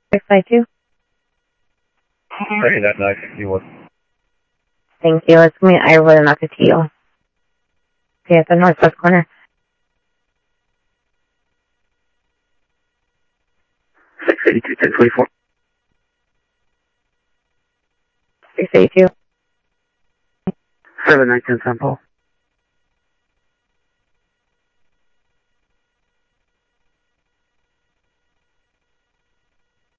652. Ready, that 961. Thank you. It's me, Ira and Nakatillo. Okay, at the northwest corner. 682, 1024. 682. 7910 San Paul.